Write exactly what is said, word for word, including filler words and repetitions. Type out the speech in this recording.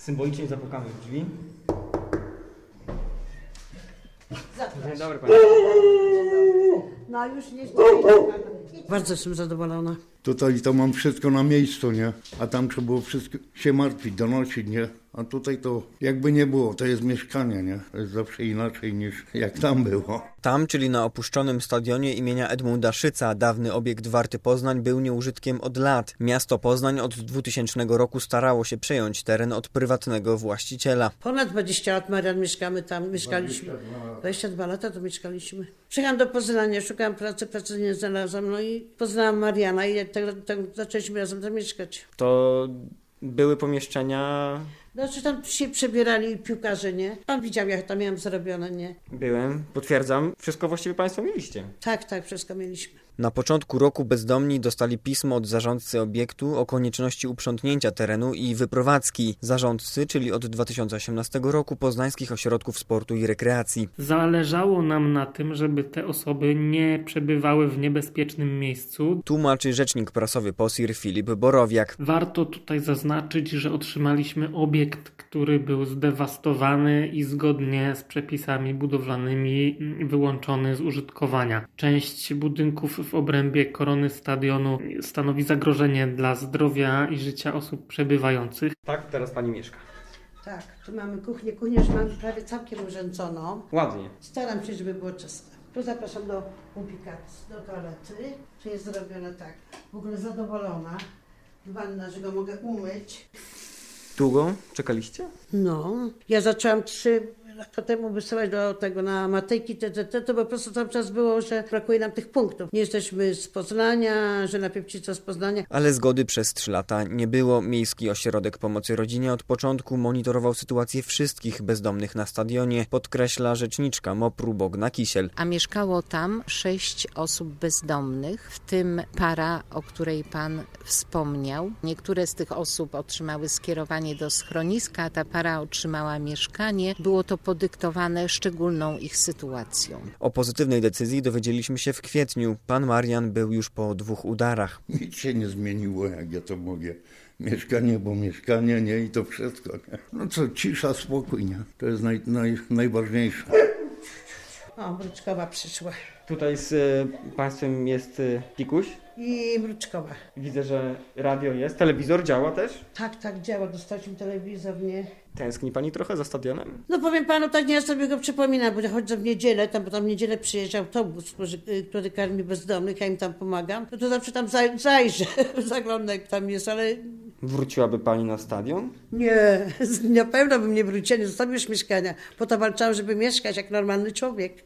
Symbolicznie zapukamy w drzwi. Zapraszam. Dzień dobry Pani. No już nie. Bardzo jestem zadowolona. Tutaj to mam wszystko na miejscu, nie? A tam trzeba było wszystko się martwić, donosić, nie? A tutaj to jakby nie było, to jest mieszkanie, nie? To jest zawsze inaczej niż jak tam było. Tam, czyli na opuszczonym stadionie imienia Edmunda Szyca, dawny obiekt Warty Poznań był nieużytkiem od lat. Miasto Poznań od dwutysięcznego roku starało się przejąć teren od prywatnego właściciela. Ponad dwadzieścia lat, Marian, mieszkamy tam, mieszkaliśmy. dwadzieścia dwa lata to mieszkaliśmy. Przyjechałam do Poznania, szukałam pracy, pracy nie znalazłam, no i poznałam Mariana i tak, tak zaczęliśmy razem tam mieszkać. To były pomieszczenia... Znaczy tam się przebierali piłkarze, nie? Pan widział, jak tam miałam zrobione, nie? Byłem, potwierdzam. Wszystko właściwie Państwo mieliście. Tak, tak, wszystko mieliśmy. Na początku roku bezdomni dostali pismo od zarządcy obiektu o konieczności uprzątnięcia terenu i wyprowadzki zarządcy, czyli od dwa tysiące osiemnastego roku Poznańskich Ośrodków Sportu i Rekreacji. Zależało nam na tym, żeby te osoby nie przebywały w niebezpiecznym miejscu. Tłumaczy rzecznik prasowy P O S I R Filip Borowiak. Warto tutaj zaznaczyć, że otrzymaliśmy obiekt, który był zdewastowany i zgodnie z przepisami budowlanymi wyłączony z użytkowania. Część budynków w obrębie korony stadionu stanowi zagrożenie dla zdrowia i życia osób przebywających. Tak, teraz Pani mieszka. Tak, tu mamy kuchnię, kuchnię już mamy prawie całkiem urządzoną. Ładnie. Staram się, żeby było czyste. Tu zapraszam do ubikacji, do toalety. Tu jest zrobione tak, w ogóle zadowolona. Wanna, że go mogę umyć. Długo czekaliście? No, ja zaczęłam trzy lata temu wysyłać do tego na Matejki, T T T, to po prostu cały czas było, że brakuje nam tych punktów. Nie jesteśmy z Poznania, że na Piewcica z Poznania. Ale zgody przez trzy lata nie było. Miejski Ośrodek Pomocy Rodzinie od początku monitorował sytuację wszystkich bezdomnych na stadionie, podkreśla rzeczniczka MOPR-u Bogna Kisiel. A mieszkało tam sześć osób bezdomnych, w tym para, o której pan wspomniał. Niektóre z tych osób otrzymały skierowanie do schroniska, a ta para otrzymała mieszkanie. Było to podyktowane szczególną ich sytuacją. O pozytywnej decyzji dowiedzieliśmy się w kwietniu. Pan Marian był już po dwóch udarach. Nic się nie zmieniło, jak ja to mówię. Mieszkanie, bo mieszkanie, nie? I to wszystko, nie? No co, cisza, spokój, nie? To jest naj, naj, najważniejsze. O, Mruczkowa przyszła. Tutaj z y, Państwem jest y, Pikuś. I Mruczkowa. Widzę, że radio jest. Telewizor działa też. Tak, tak działa, dostaliśmy telewizor, nie? Tęskni Pani trochę za stadionem? No powiem panu, tak nie ja sobie go przypominam, bo chodzę w niedzielę, tam, bo tam w niedzielę przyjeżdża autobus, który, który karmi bezdomnych, ja im tam pomagam, no to zawsze tam zaj, zajrzę, zaglądam jak tam jest, ale... Wróciłaby Pani na stadion? Nie, na pewno bym nie wróciła, nie zostawił już mieszkania. Po to walczyłam, żeby mieszkać jak normalny człowiek.